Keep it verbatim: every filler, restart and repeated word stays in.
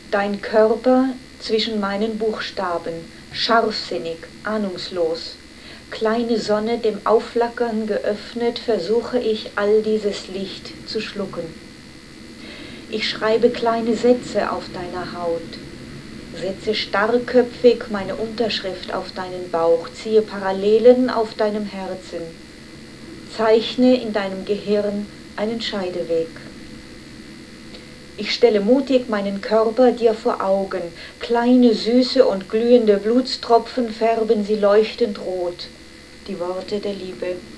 Dein Körper zwischen meinen Buchstaben, scharfsinnig, ahnungslos. Kleine Sonne dem Aufflackern geöffnet, versuche ich all dieses Licht zu schlucken. Ich schreibe kleine Sätze auf deiner Haut, setze starrköpfig meine Unterschrift auf deinen Bauch, ziehe Parallelen auf deinem Herzen, zeichne in deinem Gehirn einen Scheideweg. Ich stelle mutig meinen Körper dir vor Augen, kleine süße und glühende Blutstropfen färben sie leuchtend rot, die Worte der Liebe.